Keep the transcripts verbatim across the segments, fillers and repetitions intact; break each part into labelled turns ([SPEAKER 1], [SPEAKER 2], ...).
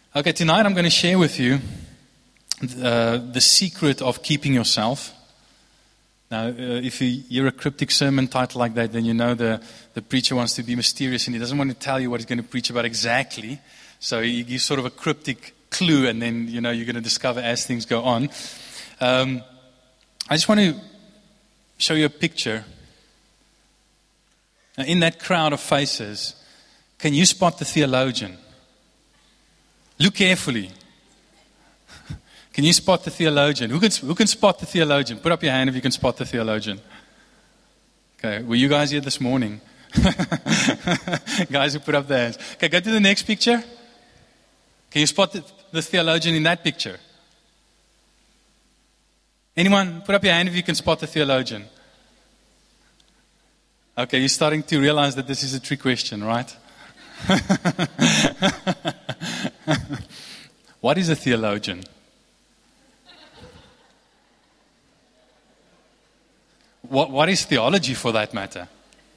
[SPEAKER 1] Okay, tonight I'm going to share with you uh, the secret of keeping yourself. Now, uh, if you hear a cryptic sermon title like that, then you know the, the preacher wants to be mysterious and he doesn't want to tell you what he's going to preach about exactly. So he gives sort of a cryptic clue, and then, you know, you're going to discover as things go on. Um, I just want to show you a picture. Now, in that crowd of faces, can you spot the theologian? Look carefully. Can you spot the theologian? Who can, who can spot the theologian? Put up your hand if you can spot the theologian. Okay, were you guys here this morning? Guys who put up their hands. Okay, go to the next picture. Can you spot the, the theologian in that picture? Anyone? Put up your hand if you can spot the theologian. Okay, you're starting to realize that this is a trick question, right? What is a theologian? What, what is theology, for that matter?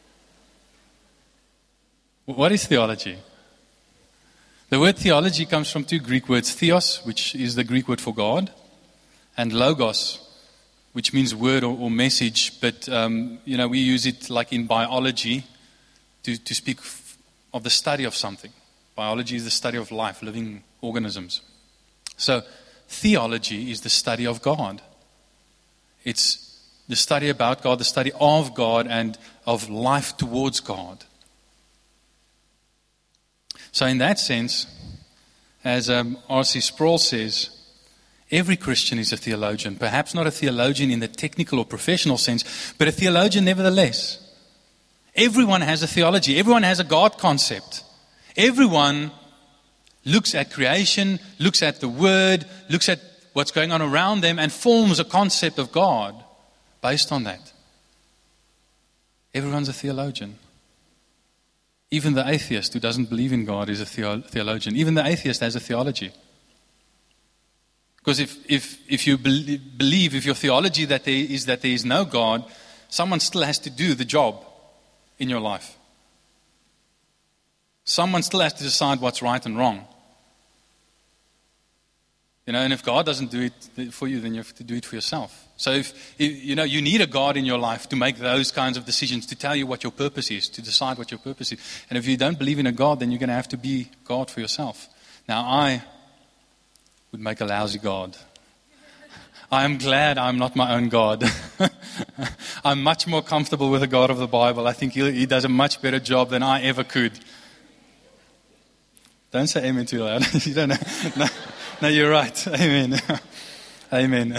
[SPEAKER 1] What is theology? The word theology comes from two Greek words, theos, which is the Greek word for God, and logos, which means word or, or message. But, um, you know, we use it like in biology to, to speak of the study of something. Biology is the study of life, living organisms. So, theology is the study of God. It's the study about God, the study of God, and of life towards God. So in that sense, as um, R C Sproul says, every Christian is a theologian. Perhaps not a theologian in the technical or professional sense, but a theologian nevertheless. Everyone has a theology. Everyone has a God concept. Everyone looks at creation, looks at the Word, looks at what's going on around them, and forms a concept of God based on that. Everyone's a theologian. Even the atheist who doesn't believe in God is a theo- theologian. Even the atheist has a theology. Because if, if, if you be- believe, if your theology that there is that there is no God, someone still has to do the job in your life. Someone still has to decide what's right and wrong. You know, and if God doesn't do it for you, then you have to do it for yourself. So if, if, you know, you need a God in your life to make those kinds of decisions, to tell you what your purpose is, to decide what your purpose is. And if you don't believe in a God, then you're going to have to be God for yourself. Now, I would make a lousy God. I am glad I'm not my own God. I'm much more comfortable with the God of the Bible. I think he, he does a much better job than I ever could. Don't say amen too loud. You don't know. No, no, you're right. Amen. Amen.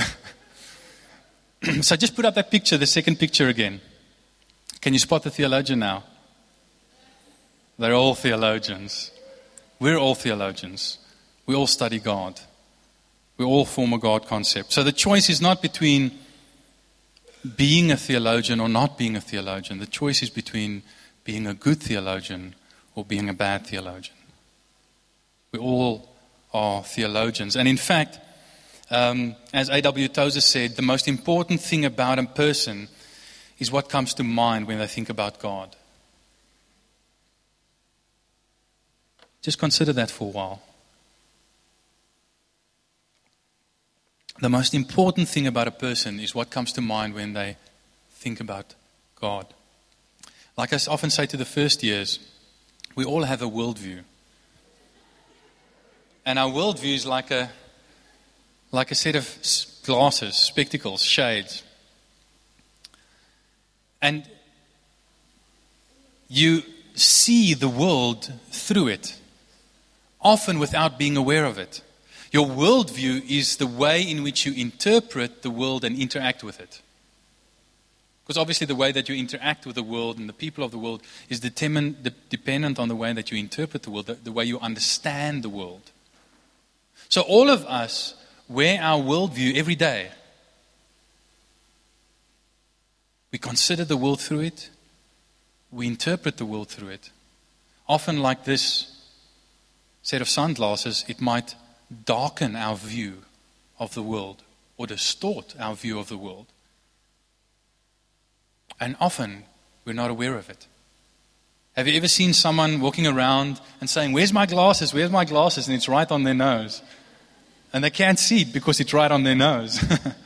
[SPEAKER 1] So just put up that picture, the second picture again. Can you spot the theologian now? They're all theologians. We're all theologians. We all study God. We all form a God concept. So the choice is not between being a theologian or not being a theologian. The choice is between being a good theologian or being a bad theologian. We all are theologians. And in fact, um, as A W Tozer said, the most important thing about a person is what comes to mind when they think about God. Just consider that for a while. The most important thing about a person is what comes to mind when they think about God. Like I often say to the first years, we all have a worldview. And our worldview is like a, like a set of glasses, spectacles, shades. And you see the world through it, often without being aware of it. Your worldview is the way in which you interpret the world and interact with it. Because obviously the way that you interact with the world and the people of the world is determined, dependent on the way that you interpret the world, the, the way you understand the world. So all of us wear our worldview every day. We consider the world through it. We interpret the world through it. Often like this set of sunglasses, it might darken our view of the world or distort our view of the world. And often we're not aware of it. Have you ever seen someone walking around and saying, "Where's my glasses? Where's my glasses?" And it's right on their nose. And they can't see it because it's right on their nose.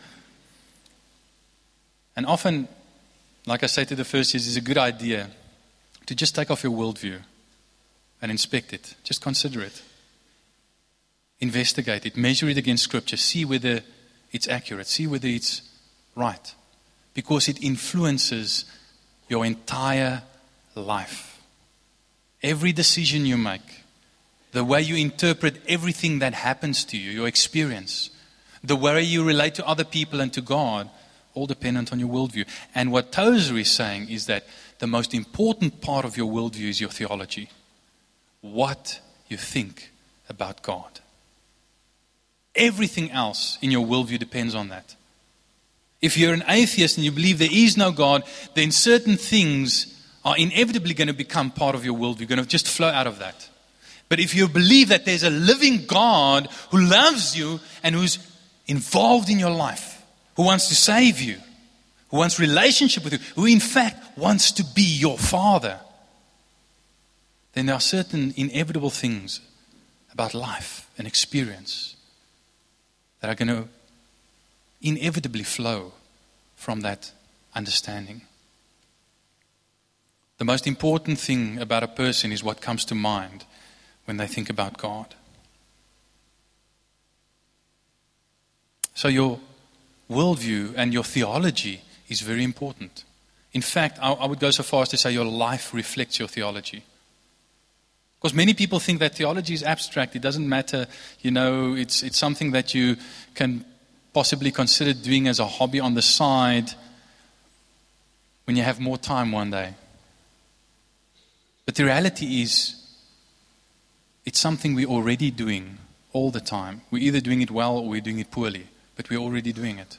[SPEAKER 1] And often, like I say to the first years, it's a good idea to just take off your worldview and inspect it. Just consider it. Investigate it. Measure it against Scripture. See whether it's accurate. See whether it's right. Because it influences your entire life. Every decision you make, the way you interpret everything that happens to you, your experience, the way you relate to other people and to God, all dependent on your worldview. And what Tozer is saying is that the most important part of your worldview is your theology. What you think about God. Everything else in your worldview depends on that. If you're an atheist and you believe there is no God, then certain things are inevitably going to become part of your worldview, going to just flow out of that. But if you believe that there's a living God who loves you and who's involved in your life, who wants to save you, who wants relationship with you, who in fact wants to be your Father, then there are certain inevitable things about life and experience that are going to inevitably flow from that understanding. The most important thing about a person is what comes to mind when they think about God. So your worldview and your theology is very important. In fact, I, I would go so far as to say your life reflects your theology. Because many people think that theology is abstract. It doesn't matter, you know, it's it's something that you can possibly consider doing as a hobby on the side when you have more time one day. But the reality is, it's something we're already doing all the time. We're either doing it well or we're doing it poorly, but we're already doing it.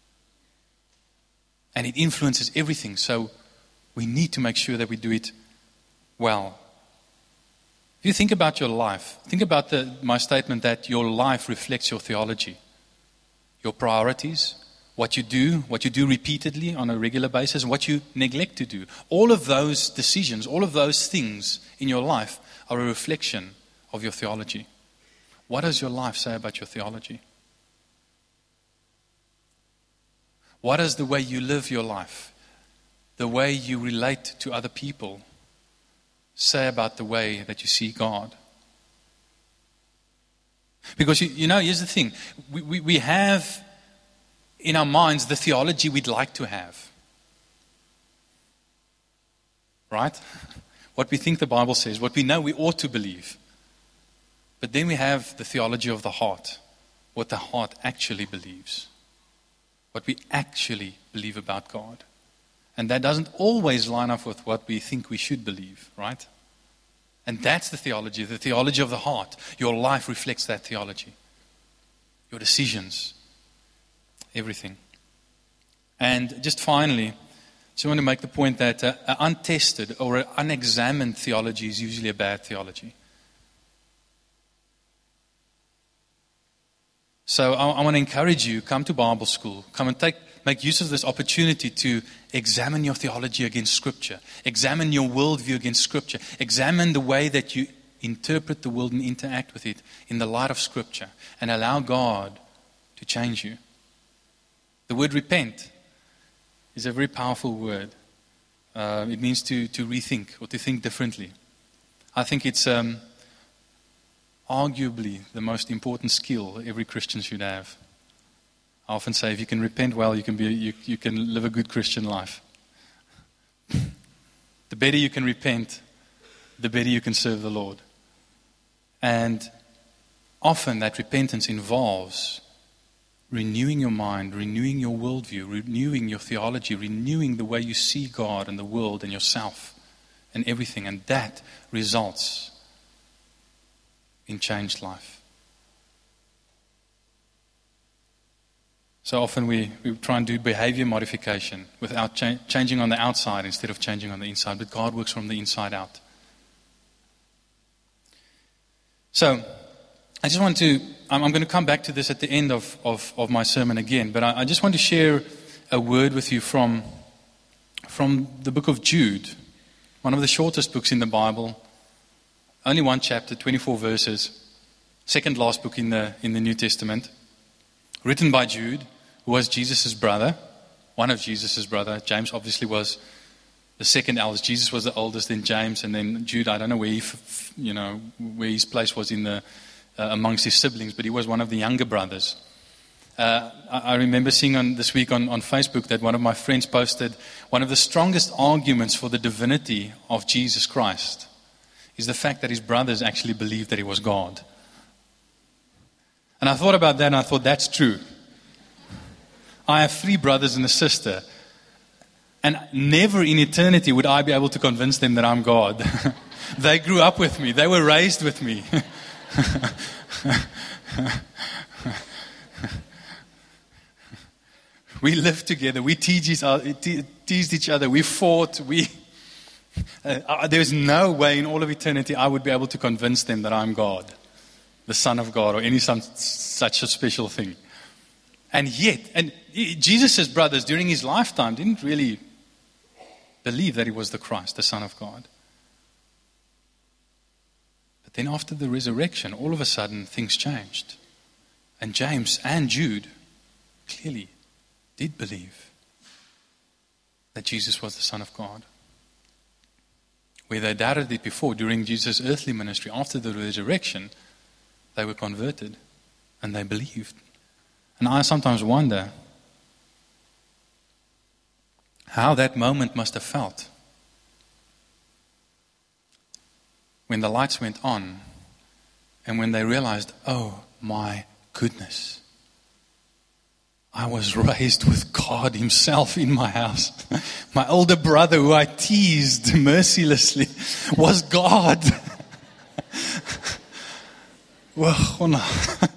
[SPEAKER 1] And it influences everything, so we need to make sure that we do it well. If you think about your life, think about the, my statement that your life reflects your theology, your priorities, what you do, what you do repeatedly on a regular basis, and what you neglect to do. All of those decisions, all of those things in your life are a reflection of your theology. What does your life say about your theology? What does the way you live your life, the way you relate to other people, say about the way that you see God? Because, you, you know, here's the thing. We, we, we have in our minds the theology we'd like to have. Right? What we think the Bible says, what we know we ought to believe. But then we have the theology of the heart, what the heart actually believes, what we actually believe about God. And that doesn't always line up with what we think we should believe, right? And that's the theology, the theology of the heart. Your life reflects that theology. Your decisions, everything. And just finally, I just want to make the point that uh, an untested or an unexamined theology is usually a bad theology. So I, I want to encourage you, come to Bible school. Come and take, make use of this opportunity to examine your theology against Scripture. Examine your worldview against Scripture. Examine the way that you interpret the world and interact with it in the light of Scripture. And allow God to change you. The word repent is a very powerful word. Uh, it means to, to rethink or to think differently. I think it's... Um, arguably the most important skill every Christian should have. I often say if you can repent well, you can be you, you can live a good Christian life. The better you can repent, the better you can serve the Lord. And often that repentance involves renewing your mind, renewing your worldview, renewing your theology, renewing the way you see God and the world and yourself and everything. And that results in changed life. So often we, we try and do behavior modification without cha- changing on the outside instead of changing on the inside. But God works from the inside out. So I just want to, I'm, I'm going to come back to this at the end of, of, of my sermon again. But I, I just want to share a word with you from, from the book of Jude. One of the shortest books in the Bible. Only one chapter, twenty-four verses. Second last book in the in the New Testament. Written by Jude, who was Jesus' brother. One of Jesus' brother. James obviously was the second eldest. Jesus was the oldest, then James, and then Jude. I don't know where he, you know, where his place was in the uh, amongst his siblings, but he was one of the younger brothers. Uh, I, I remember seeing on this week on, on Facebook that one of my friends posted one of the strongest arguments for the divinity of Jesus Christ is the fact that his brothers actually believed that he was God. And I thought about that and I thought, that's true. I have three brothers and a sister. And never in eternity would I be able to convince them that I'm God. They grew up with me. They were raised with me. We lived together. We teased each other. We fought. We... Uh, there's no way in all of eternity I would be able to convince them that I'm God, the Son of God, or any some, such a special thing. And yet, and Jesus' brothers during his lifetime didn't really believe that he was the Christ, the Son of God. But then after the resurrection, all of a sudden things changed. And James and Jude clearly did believe that Jesus was the Son of God. Where they doubted it before, during Jesus' earthly ministry, after the resurrection, they were converted and they believed. And I sometimes wonder how that moment must have felt when the lights went on and when they realized, oh my goodness, I was raised with God himself in my house. My older brother, who I teased mercilessly, was God. Well, oh no.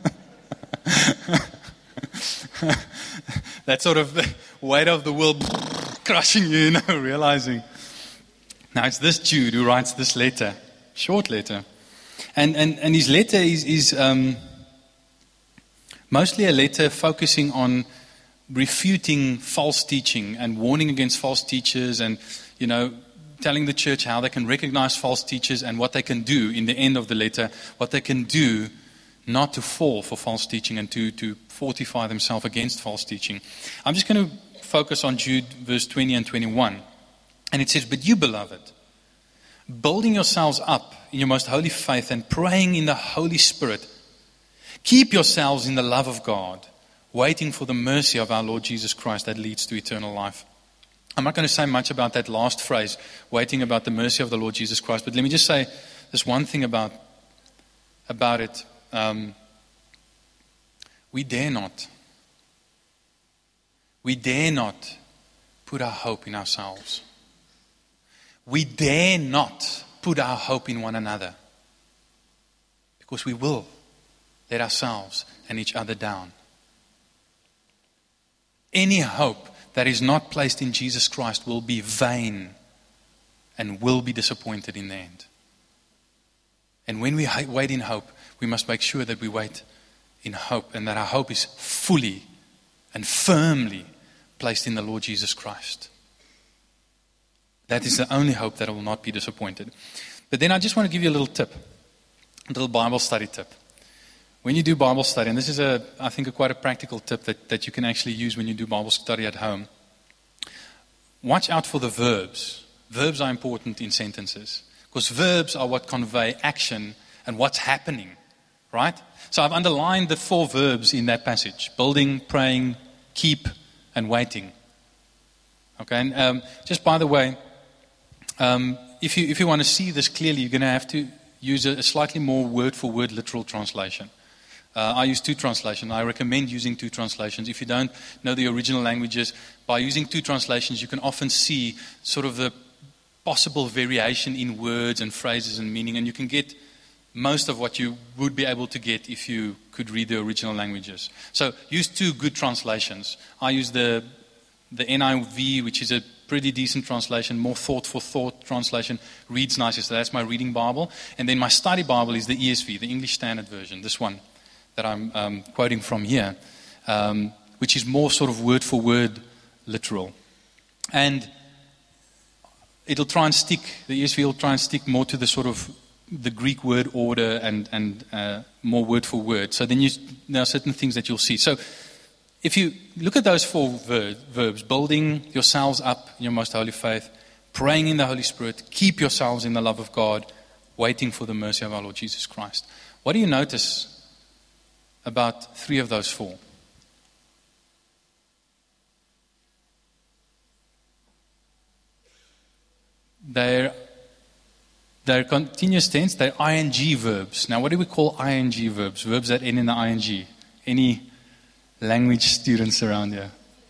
[SPEAKER 1] That sort of the weight of the world crushing you, you know, realizing. Now it's this Jude who writes this letter, short letter. And and, and his letter is, is um, mostly a letter focusing on refuting false teaching and warning against false teachers and, you know, telling the church how they can recognize false teachers and what they can do in the end of the letter, what they can do not to fall for false teaching and to, to fortify themselves against false teaching. I'm just going to focus on Jude verse twenty and twenty-one. And it says, "But you, beloved, building yourselves up in your most holy faith and praying in the Holy Spirit, keep yourselves in the love of God, waiting for the mercy of our Lord Jesus Christ that leads to eternal life." I'm not going to say much about that last phrase, waiting about the mercy of the Lord Jesus Christ, but let me just say this one thing about, about it. Um, we dare not, we dare not put our hope in ourselves. We dare not put our hope in one another, because we will let ourselves and each other down. Any hope that is not placed in Jesus Christ will be vain and will be disappointed in the end. And when we wait in hope, we must make sure that we wait in hope and that our hope is fully and firmly placed in the Lord Jesus Christ. That is the only hope that will not be disappointed. But then I just want to give you a little tip, a little Bible study tip. When you do Bible study, and this is a, I think, a quite a practical tip that, that you can actually use when you do Bible study at home. Watch out for the verbs. Verbs are important in sentences, because verbs are what convey action and what's happening, right? So I've underlined the four verbs in that passage: building, praying, keep, and waiting. Okay, and um, just by the way, um, if you if you want to see this clearly, you're going to have to use a, a slightly more word-for-word literal translation. Uh, I use two translations. I recommend using two translations. If you don't know the original languages, by using two translations, you can often see sort of the possible variation in words and phrases and meaning, and you can get most of what you would be able to get if you could read the original languages. So use two good translations. I use the the N I V, which is a pretty decent translation, more thought for thought translation, reads nicely. So that's my reading Bible. And then my study Bible is the E S V, the English Standard Version, this one that I'm um, quoting from here, um, which is more sort of word for word literal. And it'll try and stick, the E S V will try and stick more to the sort of the Greek word order and, and uh, more word for word. So then you, there are certain things that you'll see. So if you look at those four ver- verbs, building yourselves up in your most holy faith, praying in the Holy Spirit, keep yourselves in the love of God, waiting for the mercy of our Lord Jesus Christ. What do you notice about three of those four? They're, they're continuous tense, they're I N G verbs. Now, what do we call I N G verbs? Verbs that end in the I N G. Any language students around here?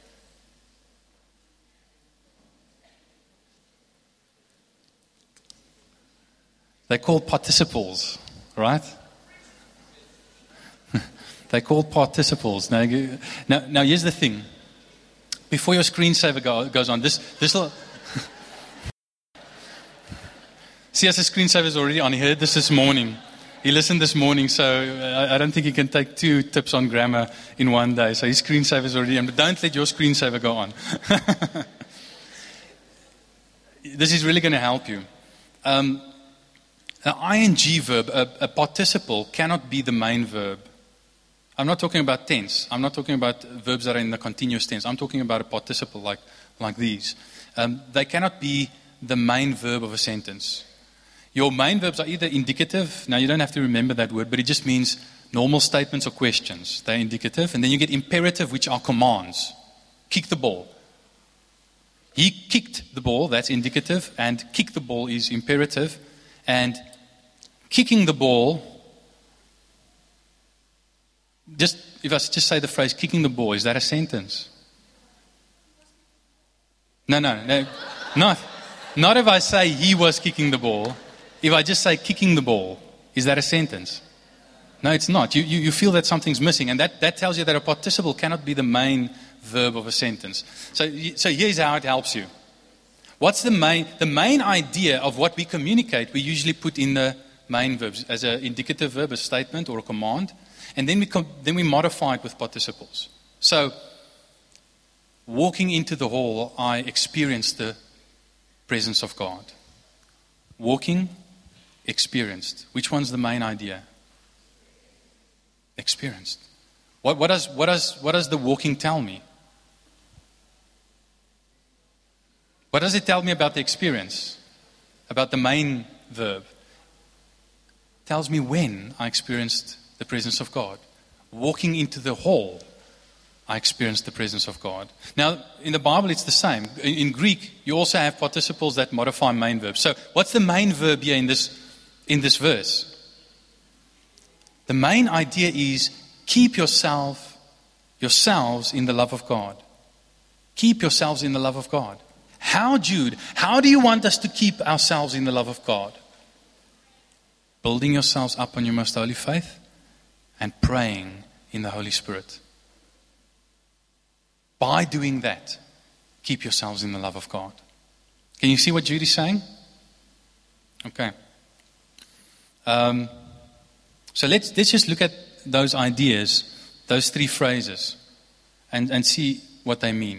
[SPEAKER 1] They're called participles, right? They're called participles. Now, now, now, here's the thing. Before your screensaver go, goes on, this this will... See, as the screensaver is already on. He heard this this morning. He listened this morning, so I, I don't think he can take two tips on grammar in one day. So his screensaver is already on. But don't let your screensaver go on. This is really going to help you. Um, an I N G verb, a, a participle, cannot be the main verb. I'm not talking about tense. I'm not talking about verbs that are in the continuous tense. I'm talking about a participle like, like these. Um, they cannot be the main verb of a sentence. Your main verbs are either indicative. Now, you don't have to remember that word, but it just means normal statements or questions. They're indicative. And then you get imperative, which are commands. Kick the ball. He kicked the ball, that's indicative. And kick the ball is imperative. And kicking the ball, just if I just say the phrase, kicking the ball, is that a sentence? No, no, no. Not, not if I say he was kicking the ball. If I just say kicking the ball, is that a sentence? No, it's not. You, you, you feel that something's missing, and that, that tells you that a participle cannot be the main verb of a sentence. So, so here's how it helps you. What's the main, the main idea of what we communicate, we usually put in the main verbs as an indicative verb, a statement or a command, and then we, com, then we modify it with participles. So, walking into the hall, I experienced the presence of God. Walking, experienced. Which one's the main idea? Experienced. What, what, does, what, does, what does the walking tell me? What does it tell me about the experience? About the main verb? It tells me when I experienced the presence of God. Walking into the hall, I experienced the presence of God. Now, in the Bible, it's the same. In, in Greek, you also have participles that modify main verbs. So, what's the main verb here in this, in this verse? The main idea is keep yourself, yourselves in the love of God. Keep yourselves in the love of God. How, Jude? How do you want us to keep ourselves in the love of God? Building yourselves up on your most holy faith and praying in the Holy Spirit. By doing that, keep yourselves in the love of God. Can you see what Jude is saying? Okay. Um, so let's let's just look at those ideas, those three phrases, and, and see what they mean.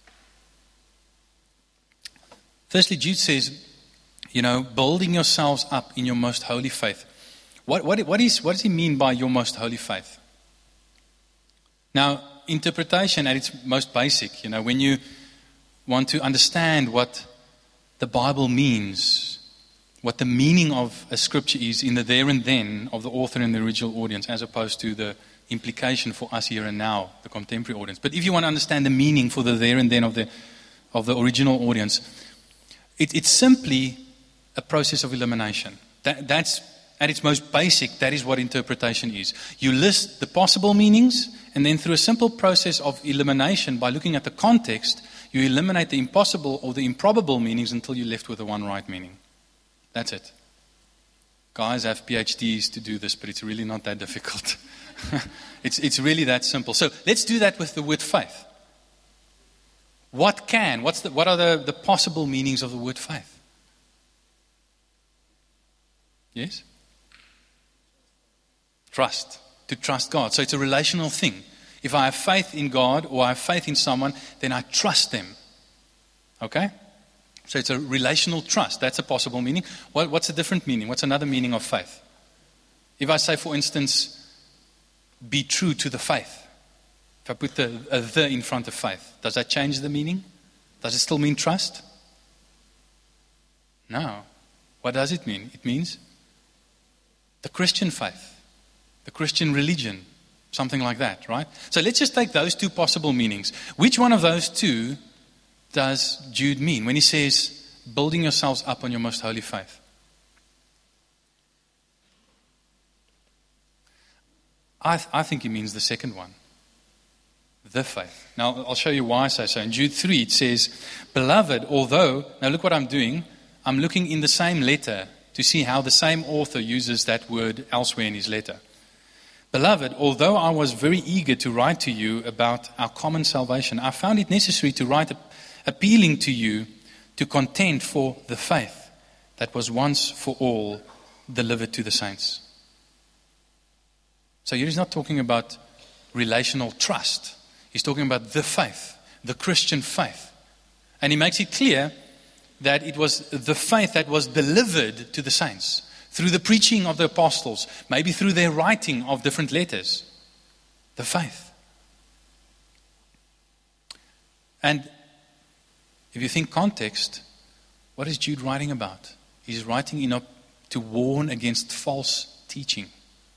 [SPEAKER 1] Firstly, Jude says, you know, building yourselves up in your most holy faith. What what what is what does he mean by your most holy faith? Now, interpretation at its most basic, you know, when you want to understand what the Bible means, what the meaning of a scripture is in the there and then of the author and the original audience, as opposed to the implication for us here and now, the contemporary audience. But if you want to understand the meaning for the there and then of the of the original audience, it, it's simply a process of elimination. That, that's at its most basic, that is what interpretation is. You list the possible meanings, and then through a simple process of elimination, by looking at the context, you eliminate the impossible or the improbable meanings until you're left with the one right meaning. That's it. Guys have PhDs to do this, but it's really not that difficult. it's, it's really that simple. So let's do that with the word faith. What can, what's the, what are the, the possible meanings of the word faith? Yes? Trust. To trust God. So it's a relational thing. If I have faith in God or I have faith in someone, then I trust them. Okay? So it's a relational trust. That's a possible meaning. What, what's a different meaning? What's another meaning of faith? If I say, for instance, be true to the faith. If I put the, a the in front of faith, does that change the meaning? Does it still mean trust? No. What does it mean? It means the Christian faith, the Christian religion, something like that, right? So let's just take those two possible meanings. Which one of those two does Jude mean when he says, building yourselves up on your most holy faith? I, th- I think he means the second one. The faith. Now, I'll show you why I say so. In Jude three, it says, Beloved, although, now look what I'm doing. I'm looking in the same letter to see how the same author uses that word elsewhere in his letter. Beloved, although I was very eager to write to you about our common salvation, I found it necessary to write appealing to you to contend for the faith that was once for all delivered to the saints. So he's not talking about relational trust. He's talking about the faith, the Christian faith. And he makes it clear that it was the faith that was delivered to the saints through the preaching of the apostles, maybe through their writing of different letters. The faith. And if you think context, what is Jude writing about? He's writing in a, to warn against false teaching.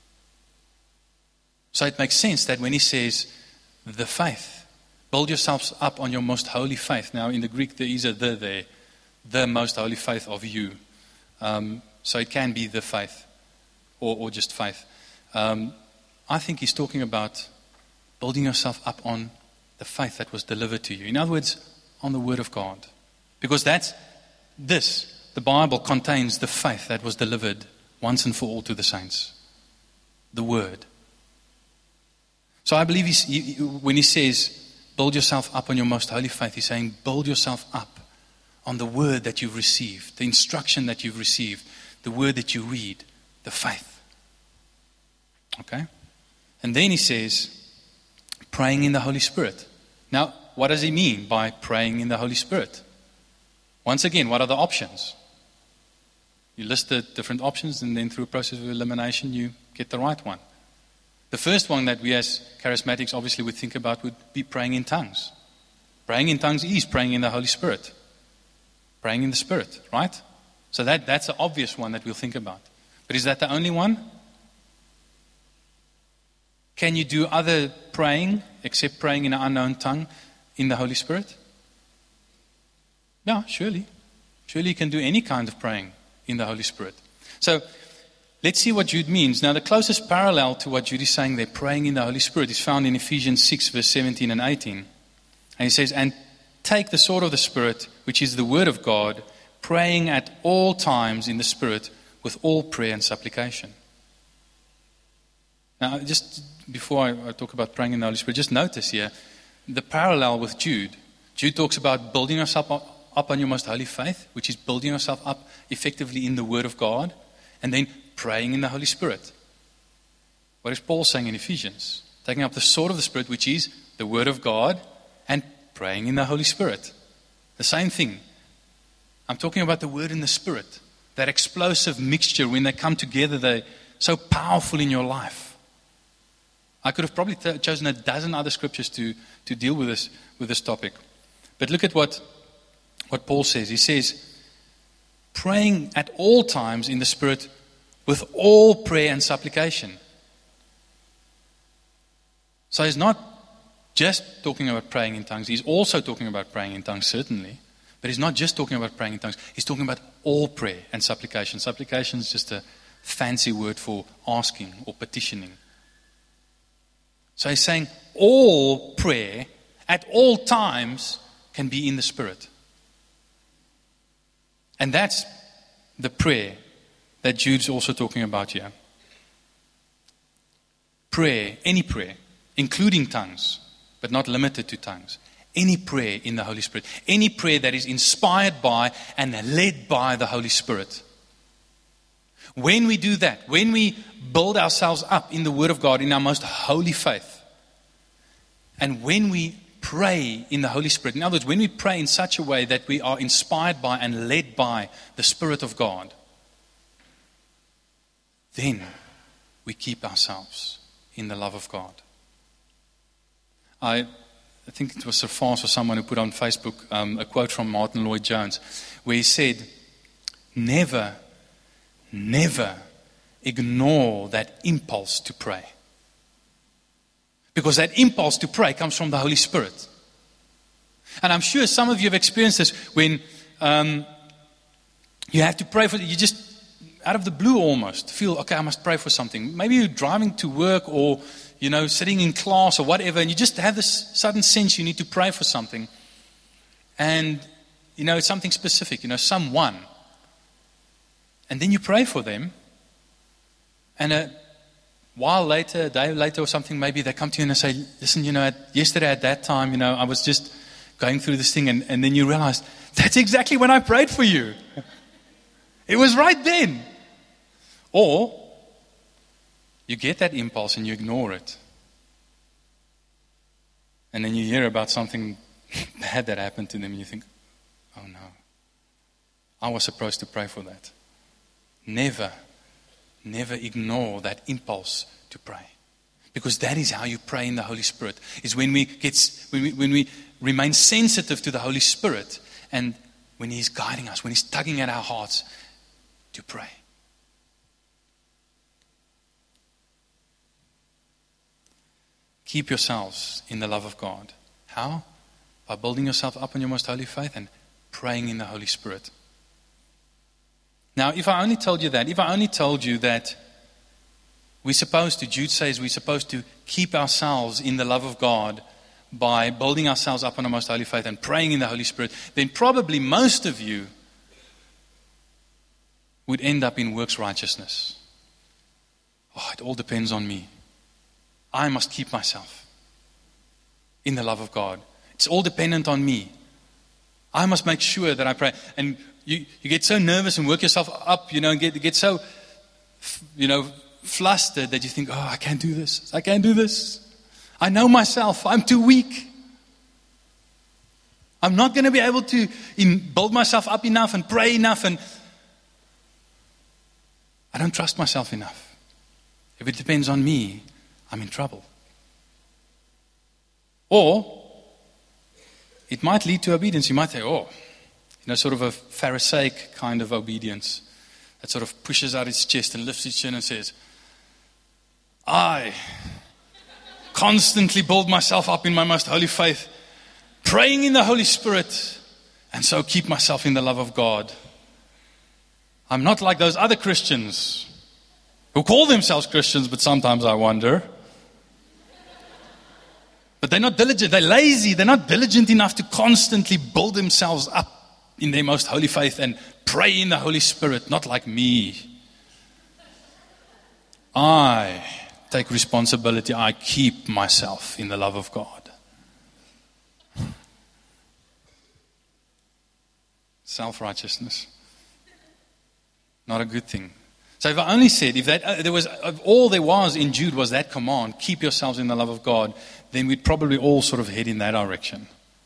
[SPEAKER 1] So it makes sense that when he says, the faith, build yourselves up on your most holy faith. Now in the Greek there is a the there, the most holy faith of you. Um, so it can be the faith, or, or just faith. Um, I think he's talking about building yourself up on the faith that was delivered to you. In other words, on the Word of God. Because that's this, the Bible contains the faith that was delivered once and for all to the saints. The Word. So I believe he's, he, when he says, build yourself up on your most holy faith, he's saying, build yourself up on the word that you've received, the instruction that you've received, the word that you read, the faith. Okay? And then he says, praying in the Holy Spirit. Now, what does he mean by praying in the Holy Spirit? Once again, what are the options? You list the different options, and then through a process of elimination, you get the right one. The first one that we as charismatics obviously would think about would be praying in tongues. Praying in tongues is praying in the Holy Spirit. Praying in the Spirit, right? So that, that's the obvious one that we'll think about. But is that the only one? Can you do other praying except praying in an unknown tongue in the Holy Spirit? Yeah, surely. Surely you can do any kind of praying in the Holy Spirit. So let's see what Jude means. Now, the closest parallel to what Jude is saying there, praying in the Holy Spirit, is found in Ephesians six, verse seventeen and eighteen. And he says, and take the sword of the Spirit, which is the word of God, praying at all times in the Spirit with all prayer and supplication. Now, just before I, I talk about praying in the Holy Spirit, just notice here the parallel with Jude. Jude talks about building yourself up, up on your most holy faith, which is building yourself up effectively in the word of God, and then praying in the Holy Spirit. What is Paul saying in Ephesians? Taking up the sword of the Spirit, which is the Word of God, and praying in the Holy Spirit. The same thing. I'm talking about the Word and the Spirit. That explosive mixture, when they come together, they're so powerful in your life. I could have probably t- chosen a dozen other scriptures to, to deal with this, with this topic. But look at what, what Paul says. He says, praying at all times in the Spirit with all prayer and supplication. So he's not just talking about praying in tongues. He's also talking about praying in tongues, certainly. But he's not just talking about praying in tongues. He's talking about all prayer and supplication. Supplication is just a fancy word for asking or petitioning. So he's saying all prayer at all times can be in the Spirit. And that's the prayer that Jude's also talking about here. Prayer, any prayer, including tongues, but not limited to tongues. Any prayer in the Holy Spirit. Any prayer that is inspired by and led by the Holy Spirit. When we do that, when we build ourselves up in the Word of God, in our most holy faith, and when we pray in the Holy Spirit, in other words, when we pray in such a way that we are inspired by and led by the Spirit of God, then we keep ourselves in the love of God. I, I think it was Sir Fast or someone who put on Facebook um, a quote from Martin Lloyd-Jones, where he said, never, never ignore that impulse to pray. Because that impulse to pray comes from the Holy Spirit. And I'm sure some of you have experienced this when um, you have to pray for, you just, out of the blue almost, feel, okay, I must pray for something. Maybe you're driving to work or, you know, sitting in class or whatever, and you just have this sudden sense you need to pray for something. And, you know, it's something specific, you know, someone. And then you pray for them, and a while later, a day later or something, maybe they come to you and they say, listen, you know, at, yesterday at that time, you know, I was just going through this thing, and, and then you realize, that's exactly when I prayed for you. It was right then. Or, you get that impulse and you ignore it. And then you hear about something bad that happened to them and you think, oh no, I was supposed to pray for that. Never, never ignore that impulse to pray. Because that is how you pray in the Holy Spirit. Is when we get, when we, when we remain sensitive to the Holy Spirit, and when He's guiding us, when He's tugging at our hearts to pray. Keep yourselves in the love of God. How? By building yourself up in your most holy faith and praying in the Holy Spirit. Now, if I only told you that, if I only told you that we're supposed to, Jude says we're supposed to keep ourselves in the love of God by building ourselves up in our most holy faith and praying in the Holy Spirit, then probably most of you would end up in works righteousness. Oh, it all depends on me. I must keep myself in the love of God. It's all dependent on me. I must make sure that I pray. And you, you get so nervous and work yourself up, you know, and get, get so, you know, flustered that you think, oh, I can't do this. I can't do this. I know myself. I'm too weak. I'm not going to be able to in, build myself up enough and pray enough. And I don't trust myself enough. If it depends on me, I'm in trouble. Or it might lead to obedience. You might say, oh, you know, sort of a Pharisaic kind of obedience that sort of pushes out its chest and lifts its chin and says, I constantly build myself up in my most holy faith, praying in the Holy Spirit, and so keep myself in the love of God. I'm not like those other Christians who call themselves Christians, but sometimes I wonder. But they're not diligent, they're lazy, they're not diligent enough to constantly build themselves up in their most holy faith and pray in the Holy Spirit, not like me. I take responsibility, I keep myself in the love of God. Self-righteousness. Not a good thing. So if I only said, if that uh, there was uh, all there was in Jude was that command, keep yourselves in the love of God, then we'd probably all sort of head in that direction.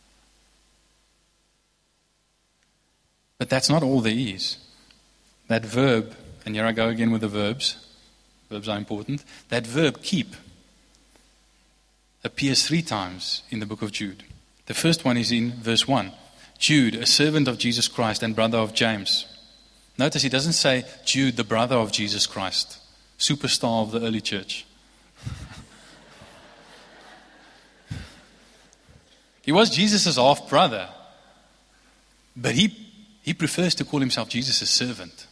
[SPEAKER 1] But that's not all there is. That verb, and here I go again with the verbs. Verbs are important. That verb, keep, appears three times in the book of Jude. The first one is in verse one. Jude, a servant of Jesus Christ and brother of James. Notice he doesn't say Jude, the brother of Jesus Christ, superstar of the early church. He was Jesus' half-brother, but he, he prefers to call himself Jesus' servant.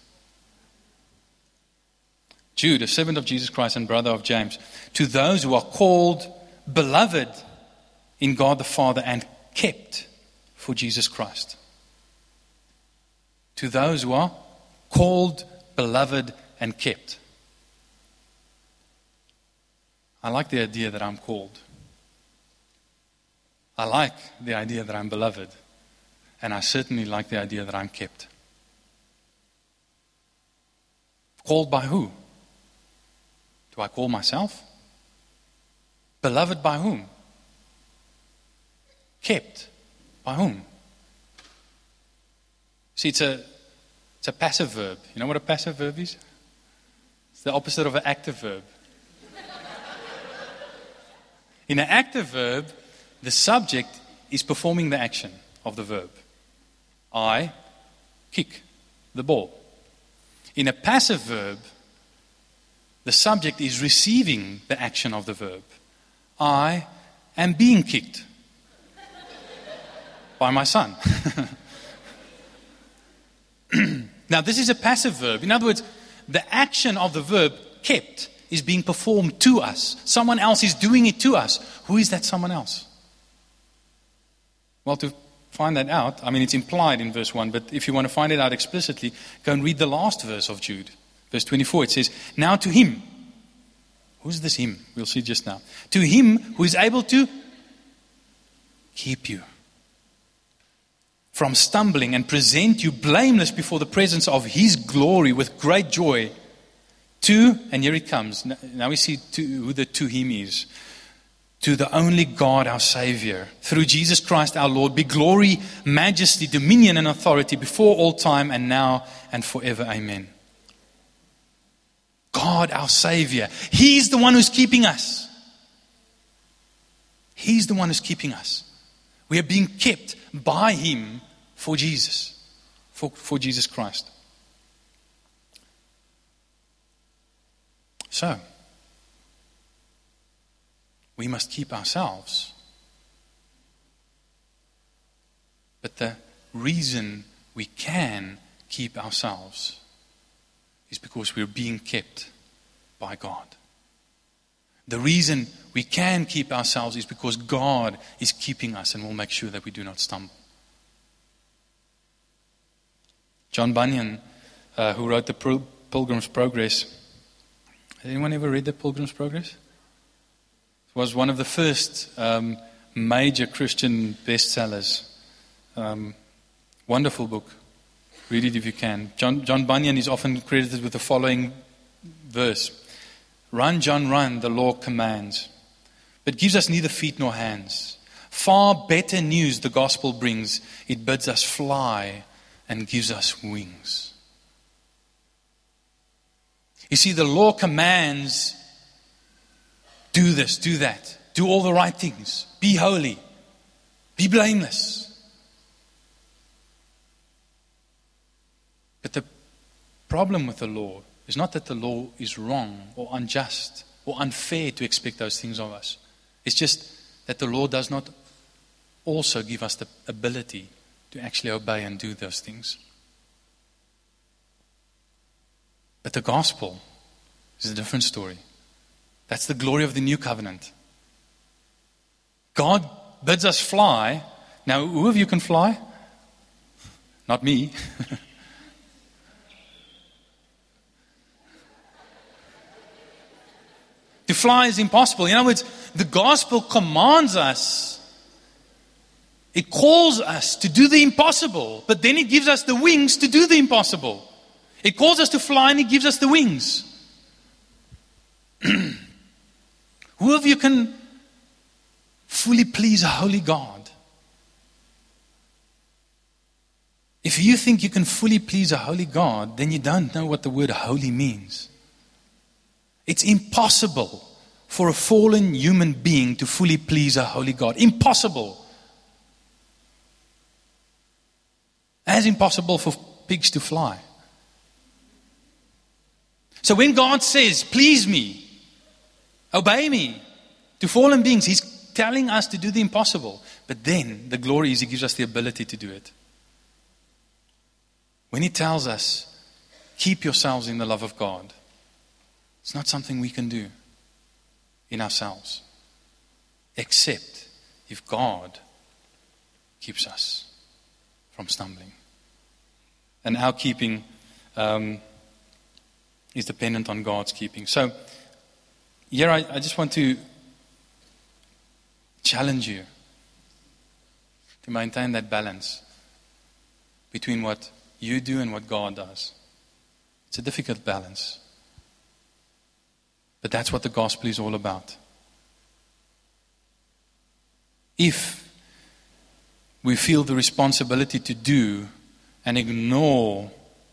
[SPEAKER 1] Jude, a servant of Jesus Christ and brother of James, to those who are called, beloved in God the Father, and kept for Jesus Christ. To those who are called, beloved, and kept. I like the idea that I'm called. I like the idea that I'm beloved. And I certainly like the idea that I'm kept. Called by who? Do I call myself? Beloved by whom? kept by whom? See, it's a, it's a passive verb. You know what a passive verb is? It's the opposite of an active verb. In an active verb, the subject is performing the action of the verb. I kick the ball. In a passive verb, the subject is receiving the action of the verb. I am being kicked by my son. Now, this is a passive verb. In other words, the action of the verb kept is being performed to us. Someone else is doing it to us. Who is that someone else? Well, to find that out, I mean, it's implied in verse one, but if you want to find it out explicitly, go and read the last verse of Jude. Verse twenty-four, it says, now to him. Who's this him? We'll see just now. To him who is able to keep you from stumbling and present you blameless before the presence of his glory with great joy. To, and here it comes. Now we see to, who the to him is. To the only God, our Savior, through Jesus Christ our Lord, be glory, majesty, dominion, and authority before all time and now and forever. Amen. God, our Savior. He's the one who's keeping us. He's the one who's keeping us. We are being kept by Him for Jesus, for, for Jesus Christ. So, we must keep ourselves. But the reason we can keep ourselves is because we're being kept by God. The reason we can keep ourselves is because God is keeping us and will make sure that we do not stumble. John Bunyan, uh, who wrote the Pil- Pilgrim's Progress. Has anyone ever read the Pilgrim's Progress? It was one of the first um, major Christian bestsellers. Um, wonderful book. Read it if you can. John, John Bunyan is often credited with the following verse. Run, John, run, the law commands, but gives us neither feet nor hands. Far better news the gospel brings. It bids us fly and gives us wings. You see, the law commands, do this, do that, do all the right things, be holy, be blameless. But the problem with the law is not that the law is wrong or unjust or unfair to expect those things of us. It's just that the law does not also give us the ability to actually obey and do those things. But the gospel is a different story. That's the glory of the new covenant. God bids us fly. Now, who of you can fly? Not me. To fly is impossible. In other words, the gospel commands us. It calls us to do the impossible, but then it gives us the wings to do the impossible. It calls us to fly and it gives us the wings. Who of you can fully please a holy God? If you think you can fully please a holy God, then you don't know what the word holy means. It's impossible for a fallen human being to fully please a holy God. Impossible. As impossible for pigs to fly. So when God says, please me, obey me, to fallen beings, He's telling us to do the impossible. But then the glory is He gives us the ability to do it. When He tells us, keep yourselves in the love of God, it's not something we can do in ourselves, except if God keeps us from stumbling. And our keeping um, is dependent on God's keeping. So, here I, I just want to challenge you to maintain that balance between what you do and what God does. It's a difficult balance. But that's what the gospel is all about. If we feel the responsibility to do and ignore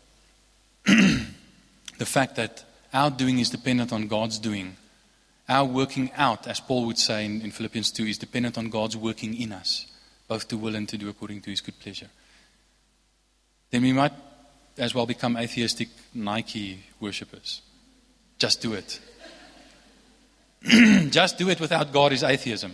[SPEAKER 1] the fact that our doing is dependent on God's doing. Our working out, as Paul would say in, in Philippians two, is dependent on God's working in us, both to will and to do according to His good pleasure. Then we might as well become atheistic Nike worshippers. Just do it. Just do it without God is atheism.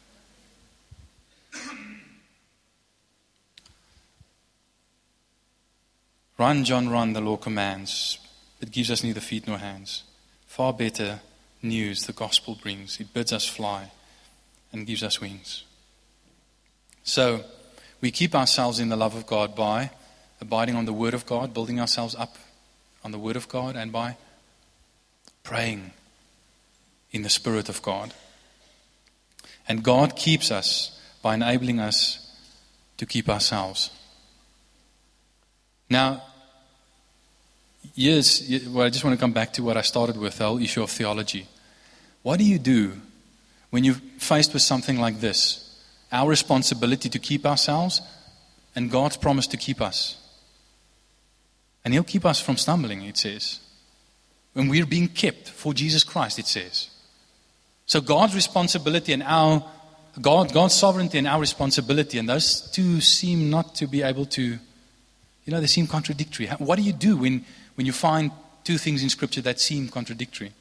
[SPEAKER 1] Run, John, run, the law commands. It gives us neither feet nor hands. Far better news the gospel brings. It bids us fly and gives us wings. So, we keep ourselves in the love of God by abiding on the Word of God, building ourselves up on the Word of God, and by praying in the Spirit of God. And God keeps us by enabling us to keep ourselves. Now, yes, well, I just want to come back to what I started with, the whole issue of theology. What do you do when you're faced with something like this? Our responsibility to keep ourselves and God's promise to keep us. And He'll keep us from stumbling, it says. When we're being kept for Jesus Christ, it says. So God's responsibility and our, God, God's sovereignty and our responsibility, and those two seem not to be able to, you know, they seem contradictory. What do you do when, when you find two things in Scripture that seem contradictory?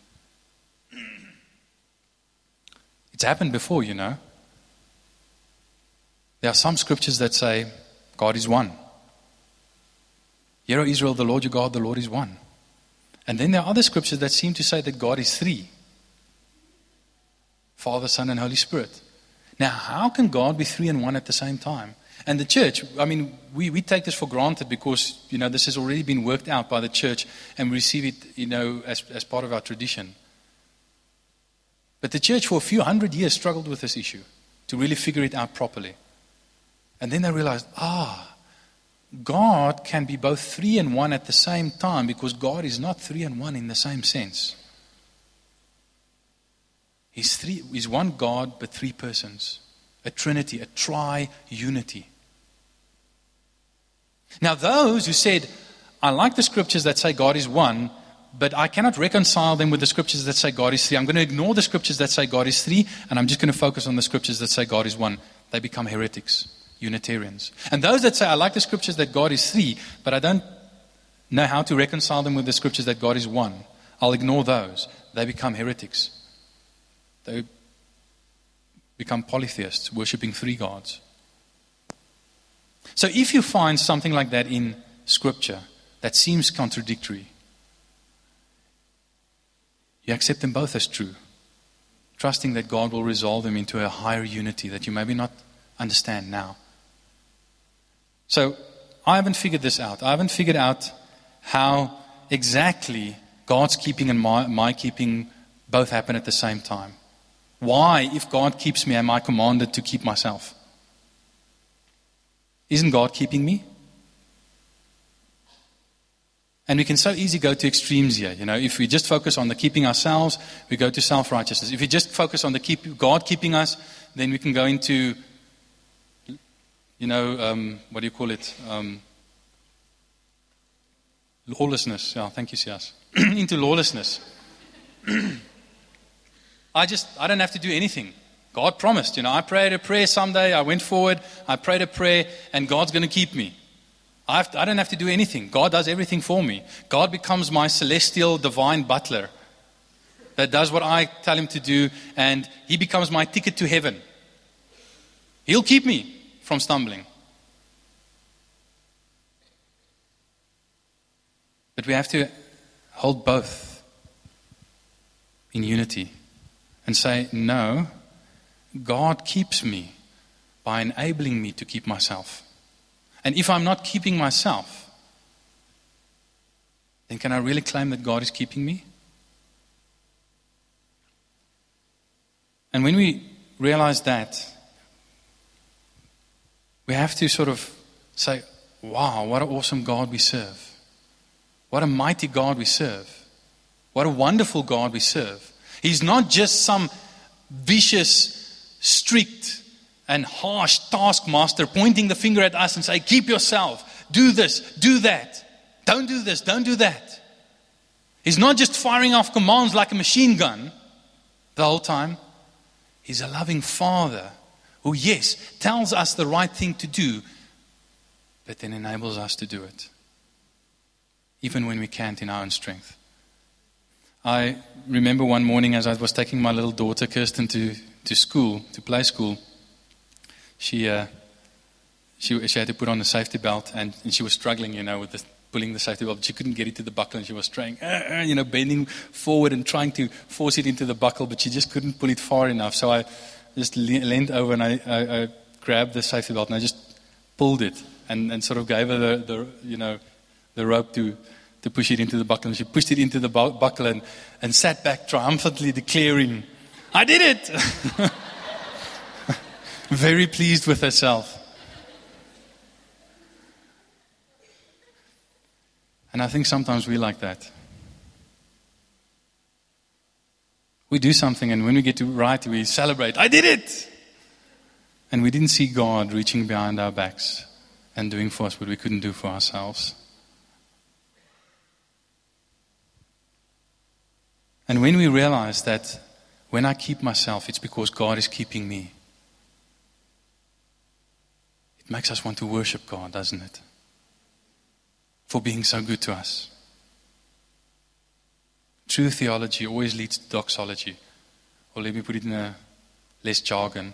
[SPEAKER 1] It's happened before, you know. There are some Scriptures that say God is one. Hear, O Israel, the Lord your God, the Lord is one. And then there are other Scriptures that seem to say that God is three. Father, Son, and Holy Spirit. Now, how can God be three and one at the same time? And the church, I mean, we, we take this for granted because, you know, this has already been worked out by the church and we receive it, you know, as, as part of our tradition. But the church for a few hundred years struggled with this issue to really figure it out properly. And then they realized, ah, God can be both three and one at the same time because God is not three and one in the same sense. He's three, he's one God but three persons. A trinity, a tri-unity. Now those who said, I like the Scriptures that say God is one, but I cannot reconcile them with the Scriptures that say God is three. I'm going to ignore the Scriptures that say God is three, and I'm just going to focus on the Scriptures that say God is one. They become heretics, Unitarians. And those that say, I like the Scriptures that God is three, but I don't know how to reconcile them with the Scriptures that God is one, I'll ignore those. They become heretics. They become polytheists, worshipping three gods. So if you find something like that in Scripture that seems contradictory, you accept them both as true, trusting that God will resolve them into a higher unity that you maybe not understand now. So I haven't figured this out. I haven't figured out how exactly God's keeping and my, my keeping both happen at the same time. Why, if God keeps me, am I commanded to keep myself? Isn't God keeping me? And we can so easily go to extremes here. You know, if we just focus on the keeping ourselves, we go to self-righteousness. If we just focus on the keep, God keeping us, then we can go into, you know, um, what do you call it? Um, lawlessness. Yeah, thank you, Sias. Into lawlessness. I just, I don't have to do anything. God promised, you know, I prayed a prayer someday, I went forward, I prayed a prayer, and God's going to keep me. I, have to, I don't have to do anything. God does everything for me. God becomes my celestial divine butler that does what I tell him to do, and he becomes my ticket to heaven. He'll keep me from stumbling. But we have to hold both in unity and say, no, God keeps me by enabling me to keep myself. And if I'm not keeping myself, then can I really claim that God is keeping me? And when we realize that, we have to sort of say, wow, what an awesome God we serve. What a mighty God we serve. What a wonderful God we serve. He's not just some vicious, strict, and harsh taskmaster pointing the finger at us and say, keep yourself, do this, do that, don't do this, don't do that. He's not just firing off commands like a machine gun the whole time. He's a loving Father who, yes, tells us the right thing to do, but then enables us to do it, even when we can't in our own strength. I remember one morning as I was taking my little daughter Kirsten to, to school, to play school, she, uh, she she had to put on a safety belt, and, and she was struggling, you know, with the, pulling the safety belt. She couldn't get it to the buckle, and she was trying, uh, uh, you know, bending forward and trying to force it into the buckle, but she just couldn't pull it far enough. So I just leaned over and I, I, I grabbed the safety belt and I just pulled it and, and sort of gave her the, the you know the rope to to push it into the buckle. And she pushed it into the bu- buckle and, and sat back triumphantly declaring, I did it! Very pleased with herself. And I think sometimes we like that. We do something, and when we get to right, we celebrate, I did it! And we didn't see God reaching behind our backs and doing for us what we couldn't do for ourselves. And when we realize that when I keep myself, it's because God is keeping me, it makes us want to worship God, doesn't it? For being so good to us. True theology always leads to doxology. Or let me put it in a less jargon.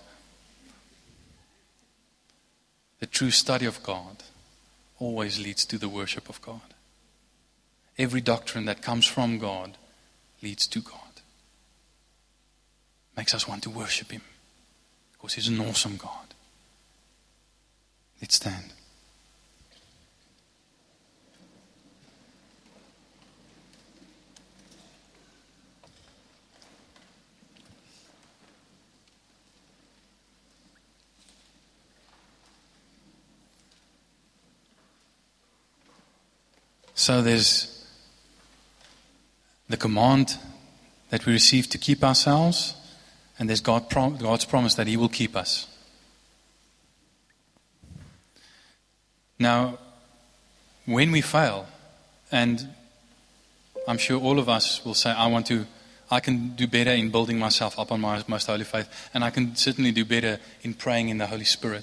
[SPEAKER 1] The true study of God always leads to the worship of God. Every doctrine that comes from God leads to God. Makes us want to worship Him. Because He's an awesome God. Let's stand. So there's the command that we receive to keep ourselves, and there's God prom- God's promise that He will keep us. Now, when we fail, and I'm sure all of us will say, I want to, I can do better in building myself up on my most holy faith, and I can certainly do better in praying in the Holy Spirit.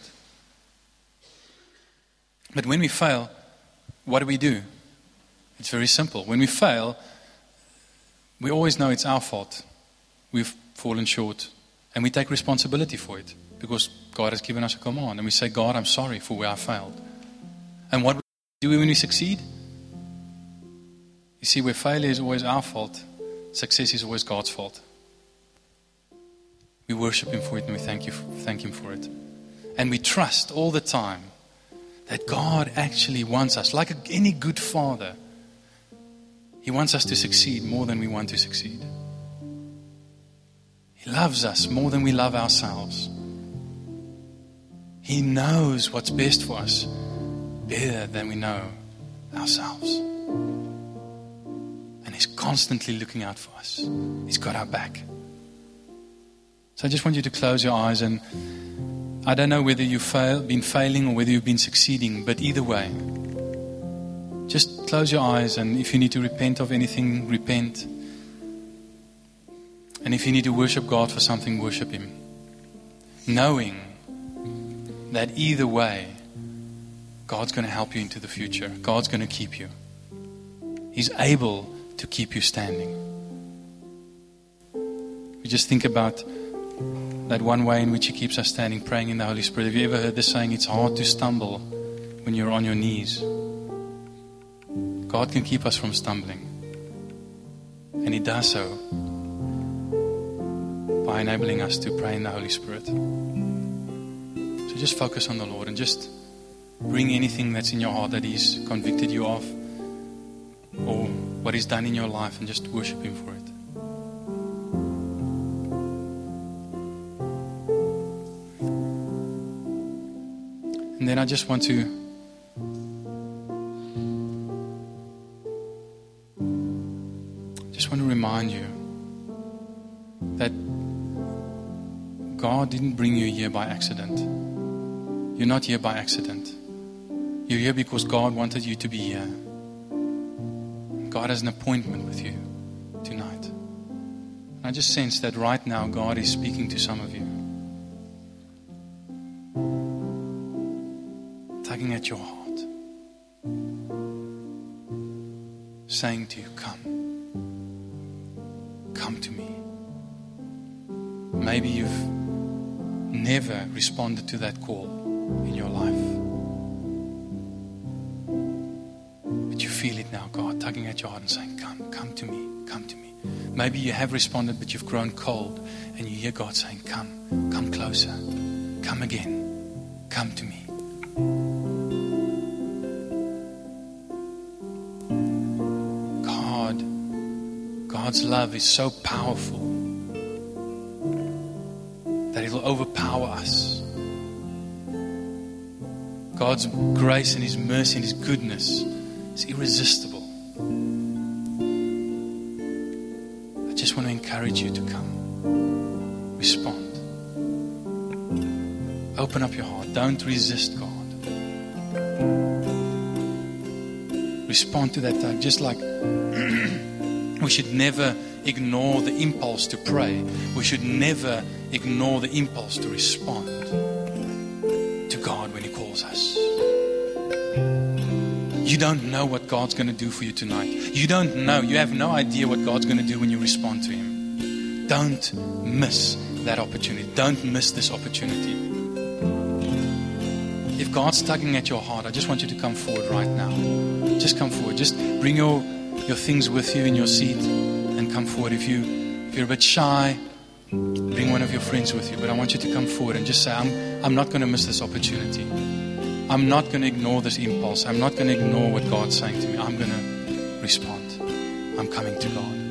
[SPEAKER 1] But when we fail, what do we do? It's very simple. When we fail, we always know it's our fault. We've fallen short. And we take responsibility for it because God has given us a command. And we say, God, I'm sorry for where I failed. And what do we when we succeed? You see, where failure is always our fault, success is always God's fault. We worship Him for it and we thank, you, thank Him for it. And we trust all the time that God actually wants us, like any good father, He wants us to succeed more than we want to succeed. He loves us more than we love ourselves. He knows what's best for us better than we know ourselves. And He's constantly looking out for us. He's got our back. So I just want you to close your eyes, and I don't know whether you've fail, been failing or whether you've been succeeding, but either way, just close your eyes, and if you need to repent of anything, repent. And if you need to worship God for something, worship Him. Knowing that either way, God's going to help you into the future. God's going to keep you. He's able to keep you standing. We just think about that one way in which He keeps us standing, praying in the Holy Spirit. Have you ever heard the saying, it's hard to stumble when you're on your knees? God can keep us from stumbling. And He does so by enabling us to pray in the Holy Spirit. So just focus on the Lord and just bring anything that's in your heart that He's convicted you of, or what He's done in your life, and just worship Him for it. And then I just want to just want to remind you that God didn't bring you here by accident. You're not here by accident. You're here because God wanted you to be here. God has an appointment with you tonight. And I just sense that right now God is speaking to some of you. Tugging at your heart. Saying to you, come. Come to me. Maybe you've never responded to that call in your life. But you feel it now, God tugging at your heart and saying, come, come to me, come to me. Maybe you have responded, but you've grown cold, and you hear God saying, come, come closer, come again, come to me. God, God's love is so powerful that it will overpower us. God's grace and His mercy and His goodness is irresistible. I just want to encourage you to come. Respond. Open up your heart. Don't resist God. Respond to that tug. Just like we should never ignore the impulse to pray. We should never ignore the impulse to respond to God when He calls us. You don't know what God's going to do for you tonight. You don't know. You have no idea what God's going to do when you respond to Him. Don't miss that opportunity. Don't miss this opportunity. If God's tugging at your heart, I just want you to come forward right now. Just come forward. Just bring your, your things with you in your seat and come forward. If, you, if you're a bit shy, bring one of your friends with you. But I want you to come forward and just say, I'm, I'm not going to miss this opportunity. I'm not going to ignore this impulse. I'm not going to ignore what God's saying to me. I'm going to respond. I'm coming to God.